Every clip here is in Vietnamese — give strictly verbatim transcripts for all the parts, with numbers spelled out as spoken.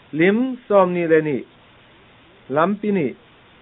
lim som ni le ni lampi ni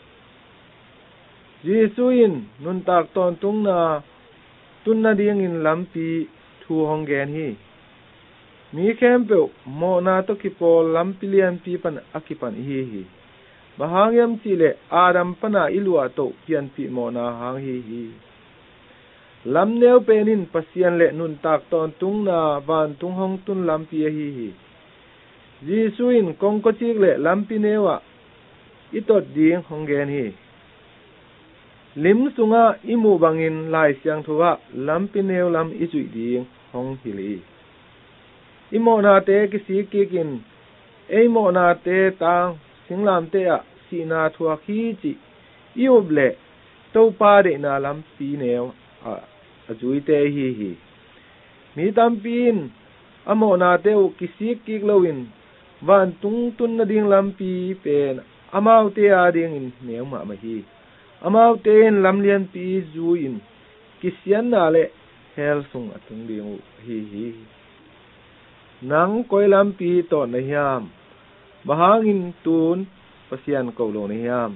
Jesuin nun tak ton tung na tun na ding in lampi thu hong gen hi mi kem pe mo na to ki pol lampi lian pi pan akipan hi hi bahangyam chi le adam pana ilua to pian pi mo na hang hi hi lam neu penin pasian le nun tak ton tung na van tung hong tun lampi hi hi Jesuin kong ko chik le lampi newa itot ding hong gen hi lim sunga imu bangin lai siang thuwa lampi neu lam isui ding hong hili imo na te kisi kikin eimo na te tang singlam te a si na thua khi chi ioble to pa de na lampi neu a azui te hi hi mi tampin amo na te u kisi kik lowin van tung tun na ding lampi pen amau te a ding in neu ma ma hi amau ten lamlian pi zuin kisian na le hel sung atung ding hi hi nang koi lampi to na hiam bahangin tun pasian ko lo na hiam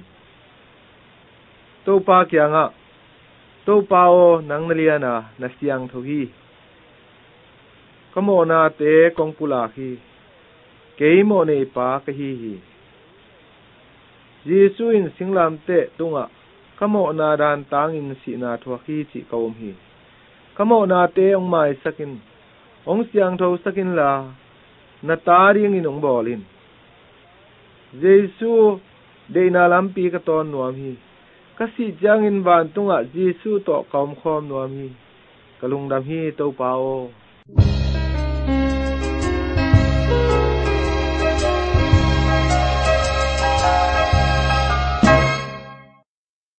to pa kyanga to pa o nang naliana na siang tho hi kamo na te kong pula hi keimo ne pa ka hi hi Jesuin singlam te tunga kamo na dan tangin si na thua khi chi kaum hi kamo na te ong mai sakin ong siang tho sakin la na taring in ong bolin Jesu de na lampi ka ton nuam hi kasi jang in ban tunga Jesu to kaum khom nuam hi kalung dam hi to pao